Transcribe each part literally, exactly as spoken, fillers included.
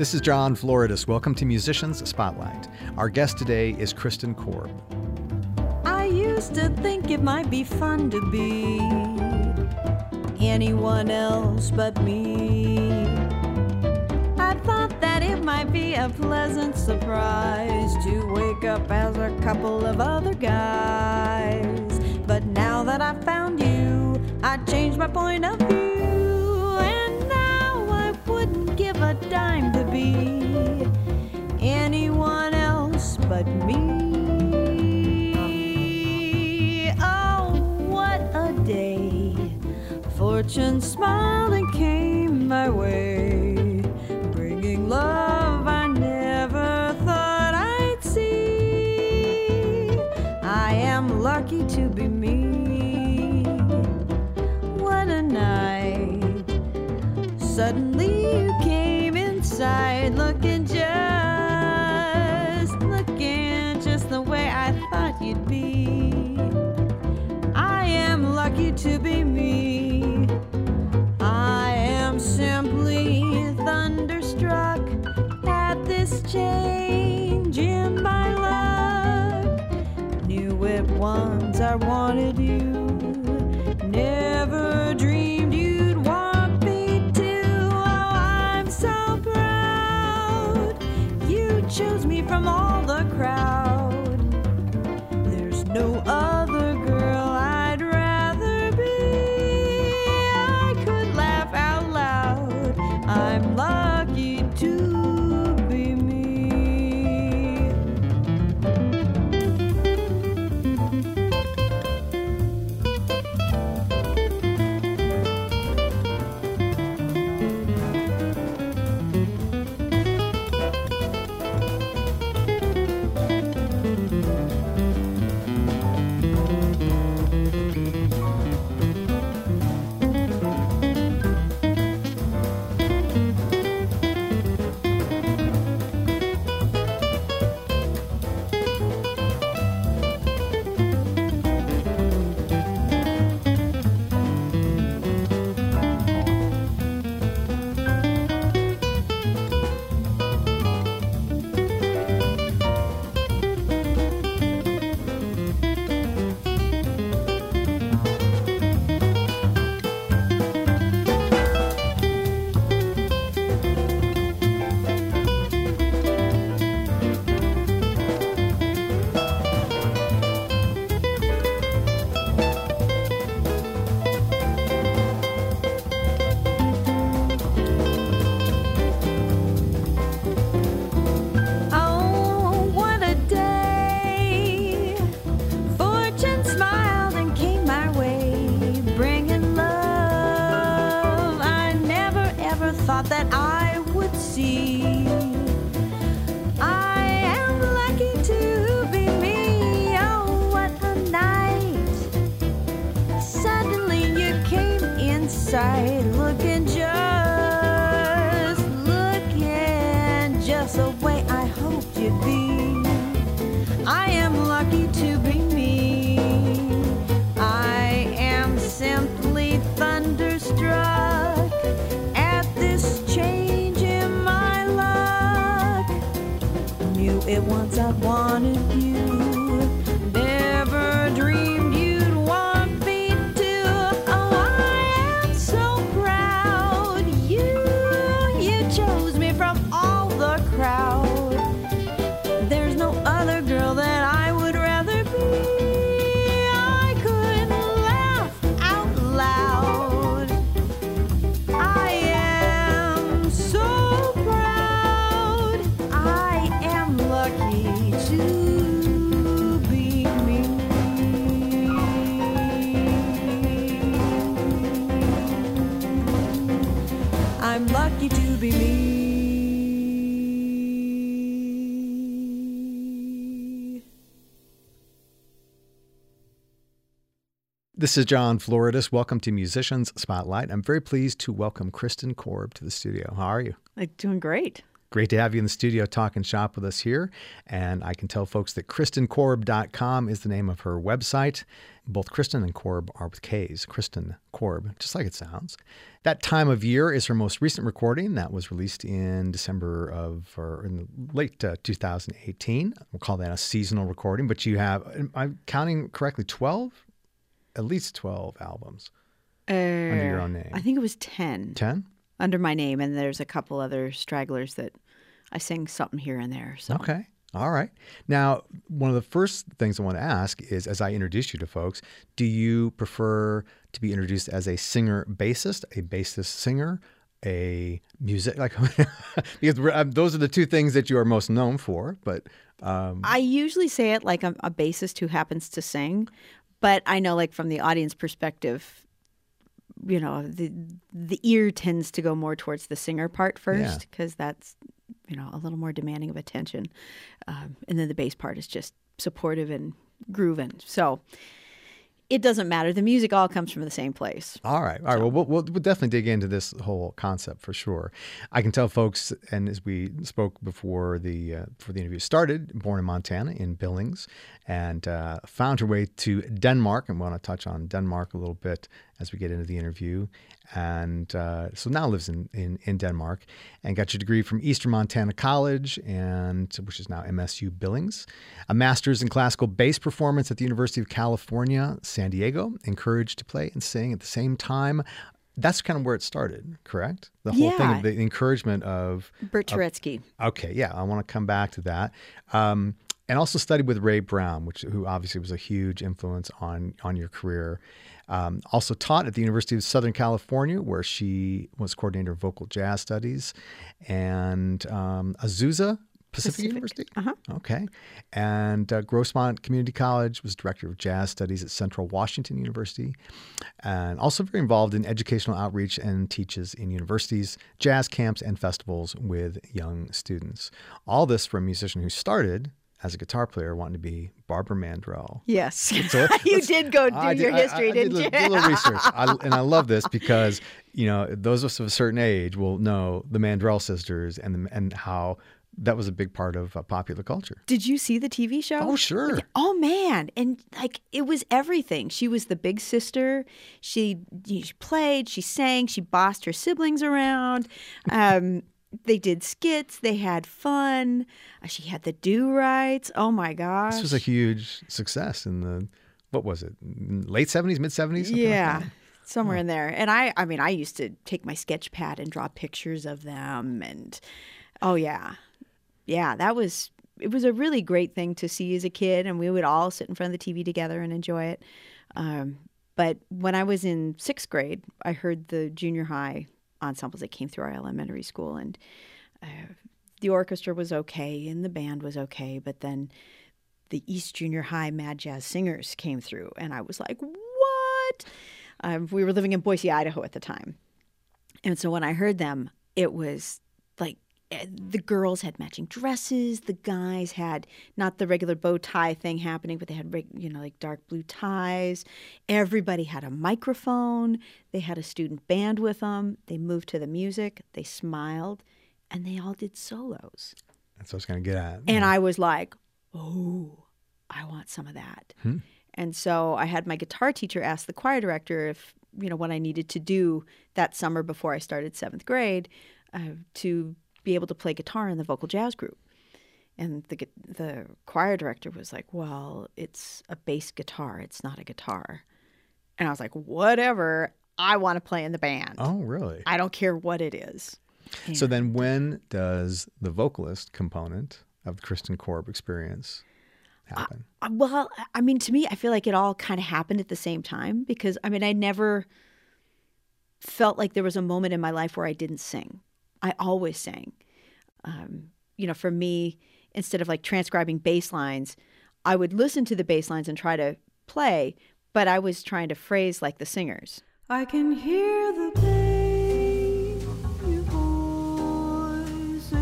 This is John Floridis. Welcome to Musicians Spotlight. Our guest today is Kristen Korb. I used to think it might be fun to be anyone else but me. I thought that it might be a pleasant surprise to wake up as a couple of other guys. But now that I found you, I changed my point of view, and now I wouldn't give a dime to be anyone else but me. Oh, what a day. Fortune smiled and came my way, bringing love I never thought I'd see. I am lucky to be me. What a night. Suddenly you came inside, looking just, looking just the way I thought you'd be. I am lucky to be me. I am simply thunderstruck at this change in my luck. Knew it once I wanted you, never dreamed you'd want me to. Oh, I'm so proud you chose me from all the crowd. There's no other girl I'd rather be. I could laugh out loud. I'm lucky to be me. That I would see. I am lucky to be me. Oh, what a night. Suddenly you came inside, looking just, looking just the way I hoped you'd be. I am lucky to be me. I am simply thunderstruck at this change in my luck. Knew it once I wanted you, never dreamed you'd want me to. Oh, I am so proud you, you chose me from all the crowd. There's no other girl that I would rather be. I could laugh out loud. I am so proud. I am lucky to be me. I'm lucky to be me. This is John Floridis. Welcome to Musicians Spotlight. I'm very pleased to welcome Kristen Korb to the studio. How are you? I'm doing great. Great to have you in the studio talking shop with us here. And I can tell folks that Kristen Korb dot com is the name of her website. Both Kristen and Korb are with K's. Kristen Korb, just like it sounds. That Time of Year is her most recent recording that was released in December of, or in late uh, two thousand eighteen. We'll call that a seasonal recording, but you have, am I counting correctly, twelve? At least twelve albums Uh, under your own name. I think it was ten. ten? Under my name, and there's a couple other stragglers that I sing something here and there. So. Okay. All right. Now, one of the first things I want to ask is, as I introduce you to folks, do you prefer to be introduced as a singer-bassist, a bassist singer, a music, like, because we're, um, those are the two things that you are most known for, but... Um, I usually say it like I'm a bassist who happens to sing, but I know, like, from the audience perspective, you know, the the ear tends to go more towards the singer part first, because yeah. that's, you know, a little more demanding of attention. Um, and then the bass part is just supportive and grooving. So it doesn't matter. The music all comes from the same place. All right. All right. So. Well, well, we'll definitely dig into this whole concept for sure. I can tell folks, and as we spoke before the uh, before the interview started, born in Montana in Billings, and uh, found her way to Denmark. And we want to touch on Denmark a little bit as we get into the interview. And uh, so now lives in, in, in Denmark, and got your degree from Eastern Montana College, and which is now M S U Billings. A master's in classical bass performance at the University of California, San Diego. Encouraged to play and sing at the same time. That's kind of where it started, correct? The whole yeah. thing of the encouragement of... Bert Turetsky. Okay, yeah, I want to come back to that. Um, and also studied with Ray Brown, which who obviously was a huge influence on, on your career. Um, also taught at the University of Southern California, where she was coordinator of vocal jazz studies, and um, Azusa Pacific, Pacific. University. Uh-huh. Okay. And uh, Grossmont Community College, was director of jazz studies at Central Washington University, and also very involved in educational outreach and teaches in universities, jazz camps, and festivals with young students. All this for a musician who started as a guitar player wanting to be Barbara Mandrell. Yes. So you did go do I your did, history, I, I didn't did you? Did a little research. I, and I love this because, you know, those of us of a certain age will know the Mandrell sisters and the, and how that was a big part of uh, popular culture. Did you see the T V show? Oh, sure. Oh, man. And like, it was everything. She was the big sister. She, she played, she sang, she bossed her siblings around. Um, they did skits. They had fun. Uh, she had the do-rights. Oh, my gosh. This was a huge success in the, what was it, late seventies, mid-seventies? Yeah. Like somewhere oh. in there. And I, I mean, I used to take my sketch pad and draw pictures of them. And, oh, yeah. Yeah, that was, it was a really great thing to see as a kid. And we would all sit in front of the T V together and enjoy it. Um, but when I was in sixth grade, I heard the junior high ensembles that came through our elementary school, and uh, the orchestra was okay and the band was okay, but then the East Junior High Mad Jazz Singers came through, and I was like, what? Um, we were living in Boise, Idaho at the time, and so when I heard them, it was like the girls had matching dresses, the guys had not the regular bow tie thing happening, but they had, you know, like dark blue ties. Everybody had a microphone. They had a student band with them. They moved to the music. They smiled, and they all did solos. That's what I was going to get at. And I was like, oh, I want some of that. Hmm. And so I had my guitar teacher ask the choir director if, you know, what I needed to do that summer before I started seventh grade uh, to be able to play guitar in the vocal jazz group. And the the choir director was like, well, it's a bass guitar. It's not a guitar. And I was like, whatever. I want to play in the band. Oh, really? I don't care what it is. And so then when does the vocalist component of the Kristen Korb experience happen? Uh, well, I mean, to me, I feel like it all kind of happened at the same time because, I mean, I never felt like there was a moment in my life where I didn't sing. I always sang. Um, you know, for me, instead of like transcribing bass lines, I would listen to the bass lines and try to play, but I was trying to phrase like the singers. I can hear the bass, your voice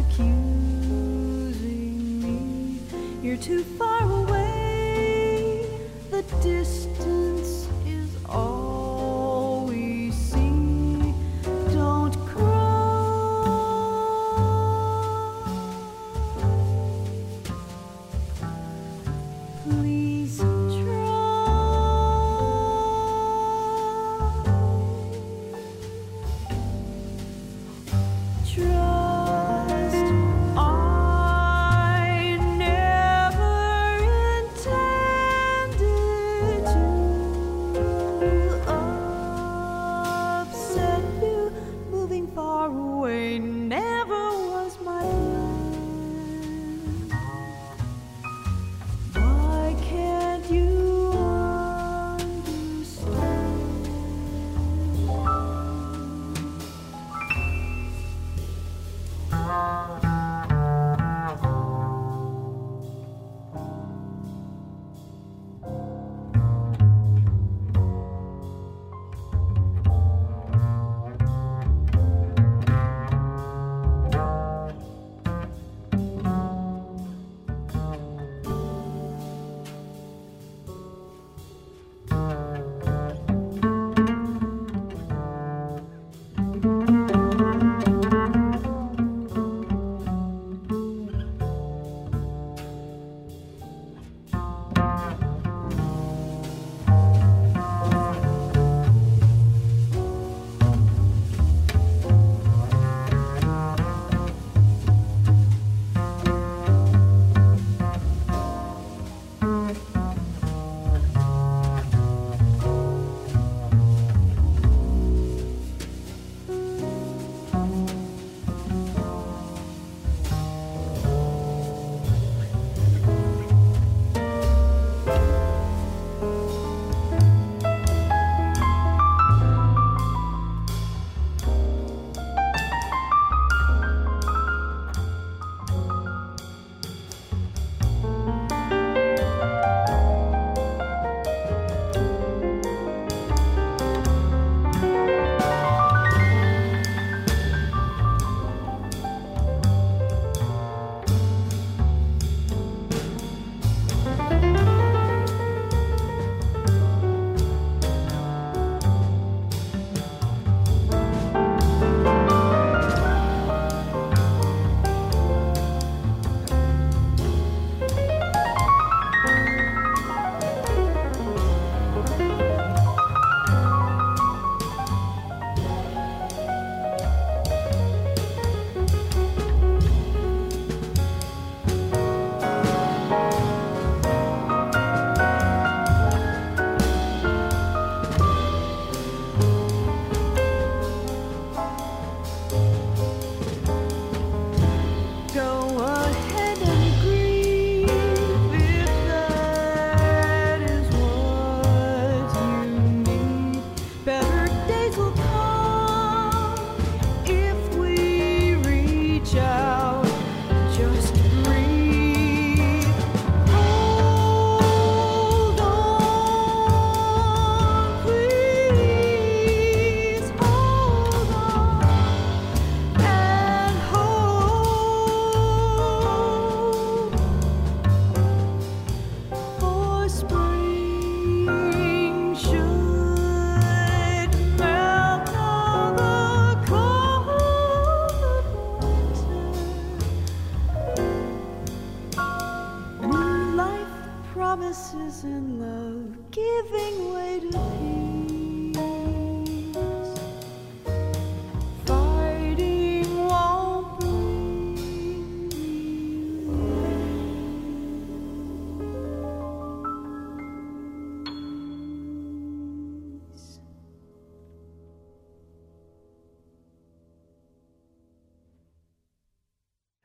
accusing me. You're too far away, the distance is all we see. Don't cry.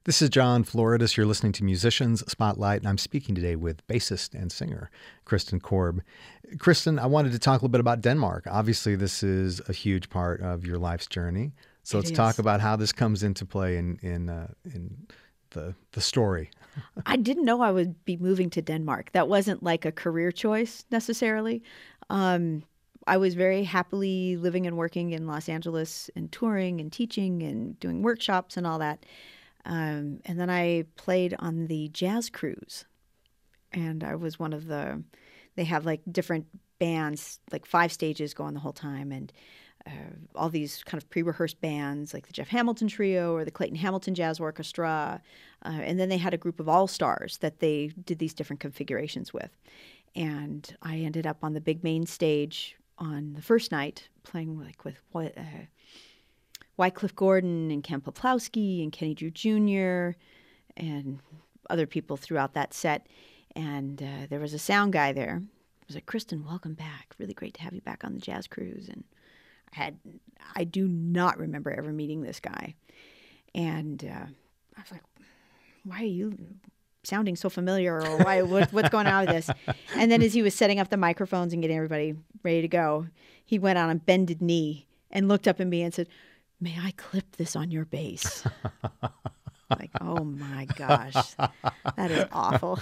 This is John Floridis. You're listening to Musicians Spotlight, and I'm speaking today with bassist and singer Kristen Korb. Kristen, I wanted to talk a little bit about Denmark. Obviously, this is a huge part of your life's journey. So It let's is. talk about how this comes into play in in uh, in the the story. I didn't know I would be moving to Denmark. That wasn't like a career choice necessarily. Um, I was very happily living and working in Los Angeles and touring and teaching and doing workshops and all that. Um, and then I played on the Jazz Cruise. And I was one of the, they have like different bands, like five stages going the whole time. And uh, all these kind of pre-rehearsed bands like the Jeff Hamilton Trio or the Clayton Hamilton Jazz Orchestra. Uh, and then they had a group of all-stars that they did these different configurations with. And I ended up on the big main stage on the first night playing like with what, uh, Wycliffe Gordon and Ken Poplawski and Kenny Drew Junior and other people throughout that set. And uh, there was a sound guy there. He was like, Kristen, welcome back. Really great to have you back on the Jazz Cruise. And I had, I do not remember ever meeting this guy. And uh, I was like, why are you sounding so familiar? Or why? What, what's going on with this? And then as he was setting up the microphones and getting everybody ready to go, he went on a bended knee and looked up at me and said, may I clip this on your bass? Like, oh my gosh, that is awful.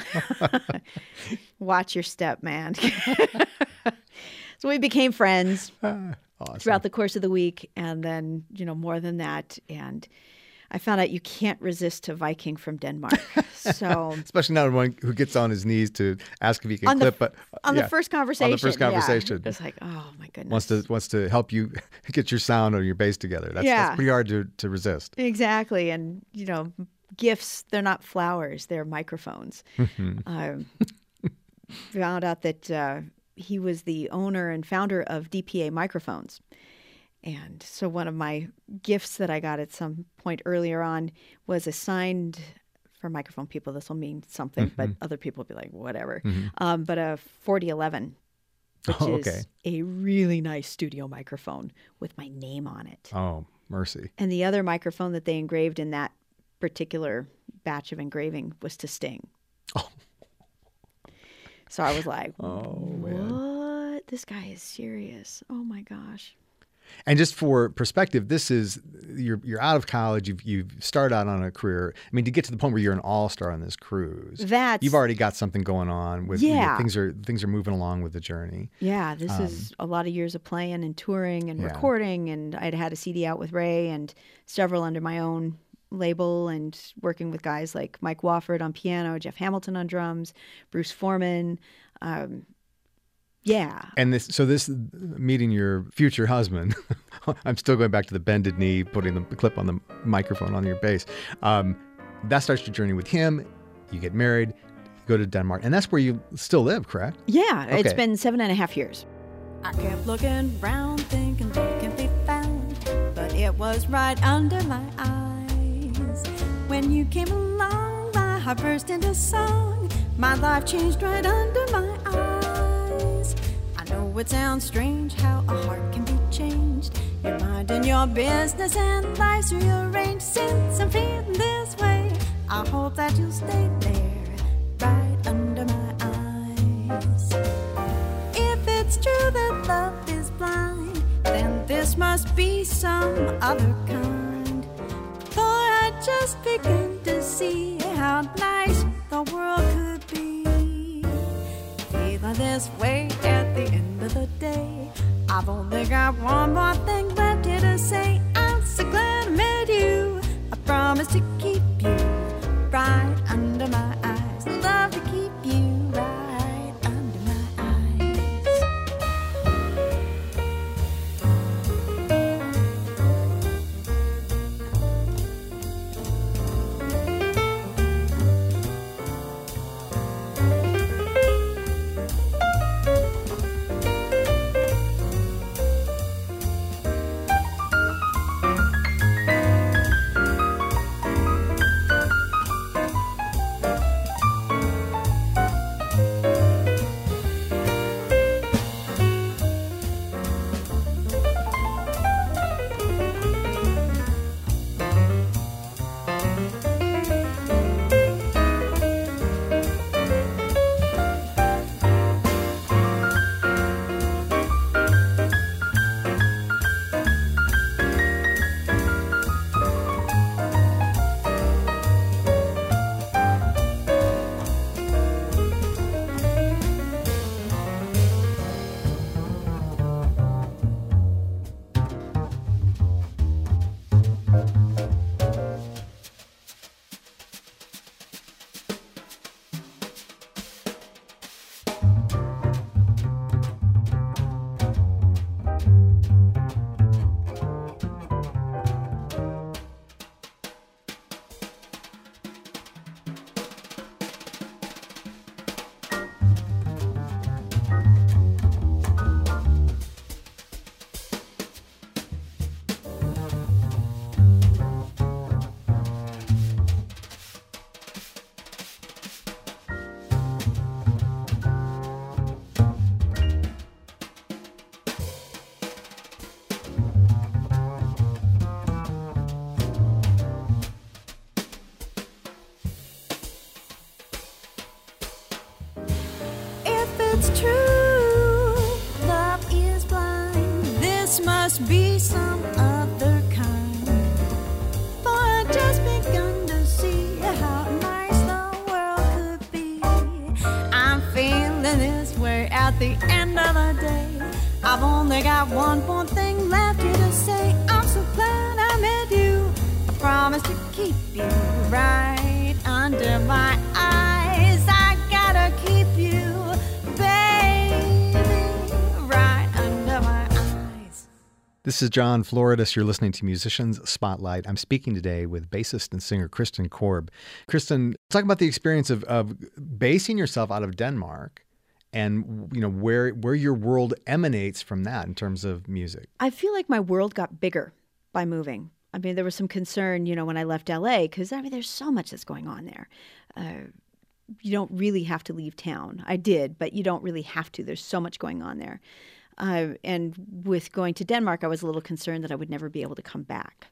Watch your step, man. So we became friends Awesome. throughout the course of the week. And then, you know, more than that. And I found out you can't resist a Viking from Denmark. So Especially not one who gets on his knees to ask if he can on clip, the, but on yeah, the first conversation. On the first yeah. conversation. It's like, oh my goodness. wants to wants to help you get your sound or your bass together. That's, Yeah. that's pretty hard to, to resist. Exactly. And, you know, gifts, they're not flowers, they're microphones. um, found out that uh, he was the owner and founder of D P A Microphones. And so one of my gifts that I got at some point earlier on was a signed, for microphone people, this will mean something, but other people will be like, whatever. Um, but a forty eleven, which Oh, is okay. a really nice studio microphone with my name on it. Oh, mercy. And the other microphone that they engraved in that particular batch of engraving was to Sting. Oh. So I was like, Oh, what? man. This guy is serious. Oh my gosh. And just for perspective, this is you're you're out of college. You've you've started out on a career. I mean, to get to the point where you're an all star on this cruise, That's you've already got something going on with you know, Yeah. things are things are moving along with the journey. Yeah, this is a lot of years of playing and touring and Um, yeah. recording. And I'd had a C D out with Ray and several under my own label and working with guys like Mike Wofford on piano, Jeff Hamilton on drums, Bruce Foreman. Um, yeah. And this, so this meeting your future husband, I'm still going back to the bended knee, putting the clip on the microphone on your bass. Um, that starts your journey with him. You get married, you go to Denmark, and that's where you still live, correct? Yeah, it's Okay. been seven and a half years. I kept looking round, thinking they can be found, but it was right under my eyes. When you came along, my heart burst into song. My life changed right under my eyes. I know it sounds strange how a heart can be changed. Your mind and your business and life's rearranged. Since I'm feeling this way, I hope that you'll stay there, right under my eyes. If it's true that love is blind, then this must be some other kind. For I just begin to see how nice the world could be. Feeling this way at the end of the day, I've only got one more thing left here to say. I'm so glad I met you. I promise to keep you right under my eyes. Love to keep you right under my eyes. it's true. Love is blind. This must be some other kind. For I just begun to see how nice the world could be. I'm feeling this way at the end of the day. I've only got one more thing left here to say. I'm so glad I met you. I promise to keep you right under my eyes. I gotta keep you, baby, right under my eyes. This is John Floridis. You're listening to Musicians Spotlight. I'm speaking today with bassist and singer Kristen Korb. Kristen, talk about the experience of, of basing yourself out of Denmark and, you know, where where your world emanates from that in terms of music. I feel like my world got bigger by moving. I mean, there was some concern, you know, when I left L A, because, I mean, there's so much that's going on there. Uh, you don't really have to leave town. I did, but you don't really have to. There's so much going on there. Uh, and with going to Denmark, I was a little concerned that I would never be able to come back.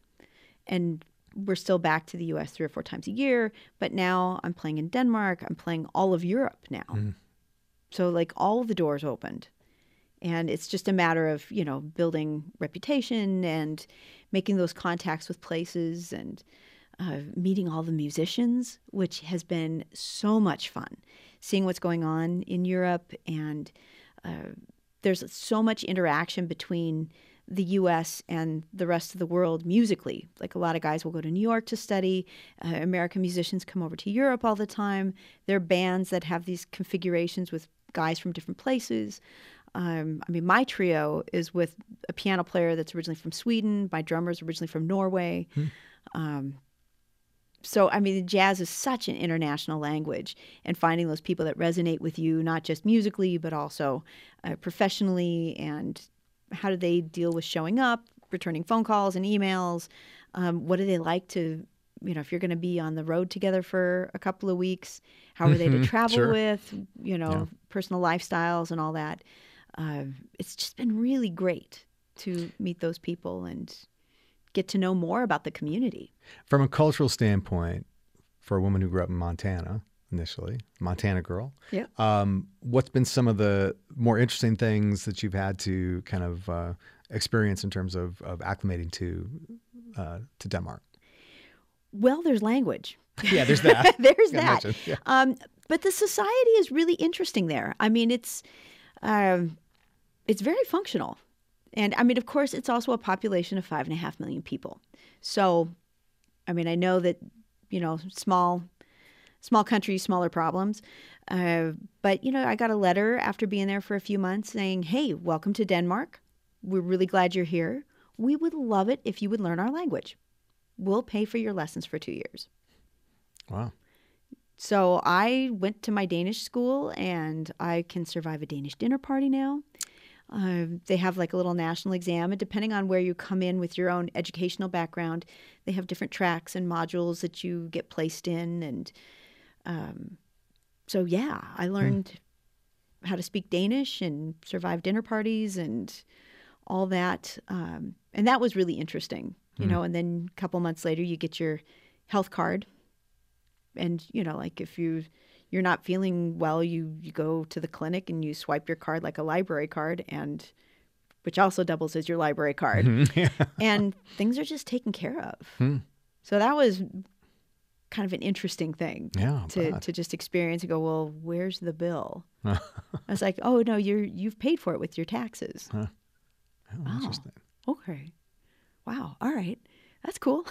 And we're still back to the U S three or four times a year, but now I'm playing in Denmark. I'm playing all of Europe now. Mm. So, like, all the doors opened. And it's just a matter of, you know, building reputation and making those contacts with places and uh, meeting all the musicians, which has been so much fun. Seeing what's going on in Europe, and uh, there's so much interaction between the U S and the rest of the world musically. Like, a lot of guys will go to New York to study. Uh, American musicians come over to Europe all the time. There are bands that have these configurations with guys from different places. Um, I mean, my trio is with a piano player that's originally from Sweden. My drummer's originally from Norway. Hmm. Um, so, I mean, jazz is such an international language, and finding those people that resonate with you, not just musically, but also uh, professionally, and how do they deal with showing up, returning phone calls and emails? Um, what do they like to, you know, if you're going to be on the road together for a couple of weeks, how are they to travel Sure. with, you know, Yeah. personal lifestyles and all that. Uh, it's just been really great to meet those people and get to know more about the community. From a cultural standpoint, for a woman who grew up in Montana initially, Montana girl, Yeah. um, what's been some of the more interesting things that you've had to kind of uh, experience in terms of, of acclimating to uh, to Denmark? Well, there's language. Yeah, there's that. there's Gotta that. mention, yeah. Um, but the society is really interesting there. I mean, it's um, it's very functional. And I mean, of course, it's also a population of five and a half million people. So, I mean, I know that, you know, small, small countries, smaller problems. Uh, but, you know, I got a letter after being there for a few months saying, hey, welcome to Denmark. We're really glad you're here. We would love it if you would learn our language. We'll pay for your lessons for two years. Wow. So I went to my Danish school, and I can survive a Danish dinner party now. Uh, they have like a little national exam, and depending on where you come in with your own educational background, they have different tracks and modules that you get placed in. And um, so, yeah, I learned hmm. how to speak Danish and survive dinner parties and all that. Um, and that was really interesting, you hmm. know, and then a couple months later, you get your health card. And, you know, like if you... you're not feeling well, you, you go to the clinic and you swipe your card like a library card, and which also doubles as your library card. Mm-hmm. Yeah. And things are just taken care of. Hmm. So that was kind of an interesting thing Yeah, to, bad. to just experience and go, well, where's the bill? I was like, oh, no, you're, you've paid for it with your taxes. Huh. Oh, Oh, interesting. okay. Wow. All right. That's cool.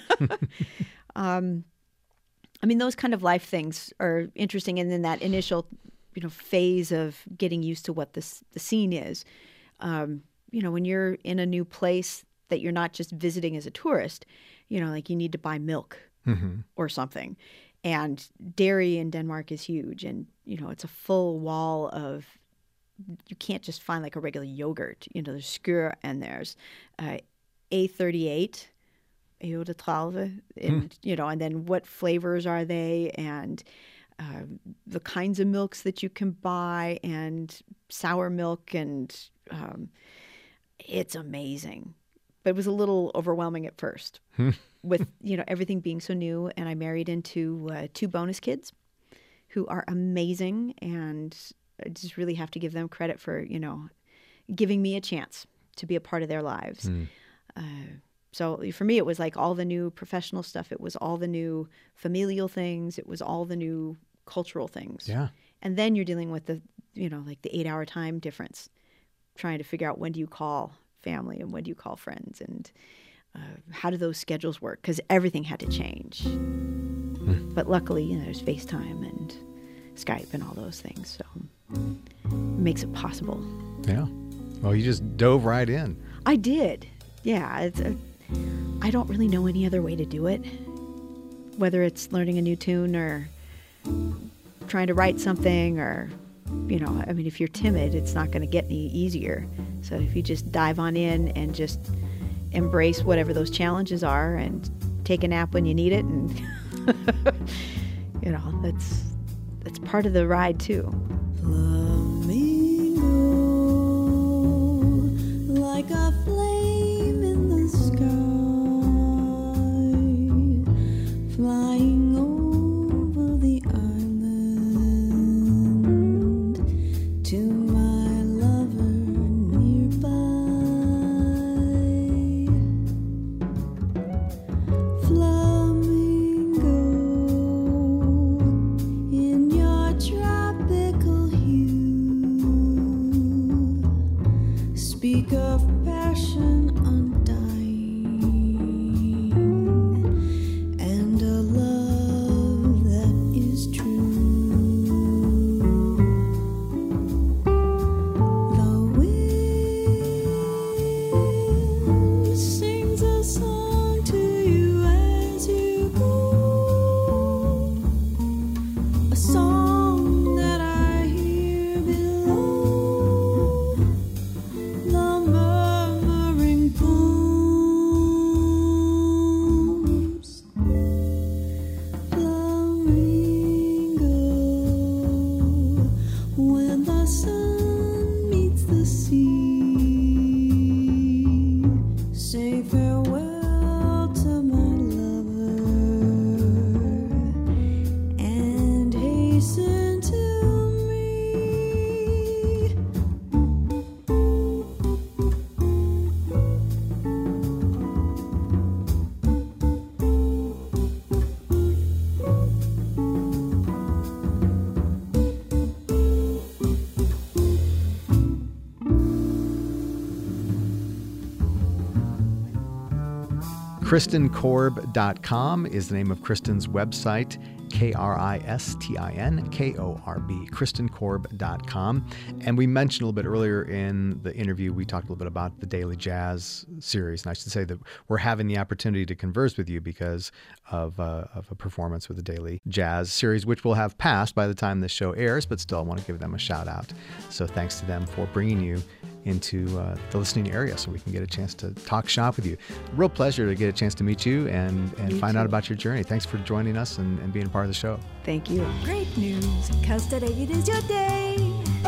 um, I mean, those kind of life things are interesting. And then that initial, you know, phase of getting used to what this, the scene is. Um, you know, when you're in a new place that you're not just visiting as a tourist, you know, like you need to buy milk Mm-hmm. or something. And dairy in Denmark is huge. And, you know, it's a full wall of, you can't just find like a regular yogurt. You know, there's skyr and there's uh, A thirty-eight. Eau de Tralve, and hmm. you know, and then what flavors are they, and uh, the kinds of milks that you can buy, and sour milk, and um, it's amazing. But it was a little overwhelming at first, with you know everything being so new. And I married into uh, two bonus kids, who are amazing, and I just really have to give them credit for, you know, giving me a chance to be a part of their lives. Mm. Uh, so for me, it was like all the new professional stuff. It was all the new familial things. It was all the new cultural things. Yeah. And then you're dealing with the, you know, like the eight hour time difference, trying to figure out when do you call family and when do you call friends and uh, how do those schedules work? Because everything had to change. Mm. But luckily, you know, there's FaceTime and Skype and all those things. So it makes it possible. Yeah. Well, you just dove right in. I did. Yeah. It's a, I don't really know any other way to do it, whether it's learning a new tune or trying to write something or, you know, I mean, if you're timid, it's not going to get any easier. So if you just dive on in and just embrace whatever those challenges are and take a nap when you need it, and, you know, that's, that's part of the ride too. Flamingo, like a flame in the sky, flying over the island to my lover nearby. Flamingo, in your tropical hue, speak of passion undying and a love that is true. The wind sings a song to you as you go, a song that I hear below the murmuring pools. Flamingo, when the sun meets the sea, say farewell to my lover and hasten to me. Kristin Korb dot com is the name of Kristen's website, K R I S T I N K O R B, Kristin Korb dot com. And we mentioned a little bit earlier in the interview, we talked a little bit about the Daily Jazz series. And I should say that we're having the opportunity to converse with you because of, uh, of a performance with the Daily Jazz series, which will have passed by the time this show airs, but still I want to give them a shout out. So thanks to them for bringing you into uh, the listening area so we can get a chance to talk shop with you. Real pleasure to get a chance to meet you and, and Me find too. out about your journey. Thanks for joining us and, and being a part of the show. Thank you. Great news, cause today it is your day.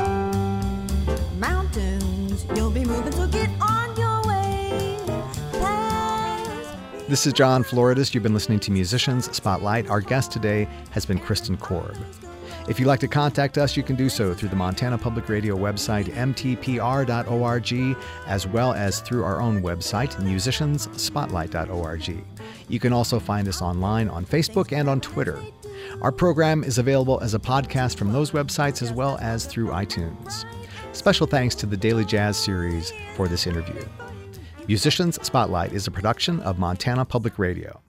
Mountains, you'll be moving, so get on your way. Past This is John Floridis. You've been listening to Musicians Spotlight. Our guest today has been Kristin Korb. If you'd like to contact us, you can do so through the Montana Public Radio website, M T P R dot org, as well as through our own website, musicians spotlight dot org. You can also find us online on Facebook and on Twitter. Our program is available as a podcast from those websites as well as through iTunes. Special thanks to the Daily Jazz series for this interview. Musicians Spotlight is a production of Montana Public Radio.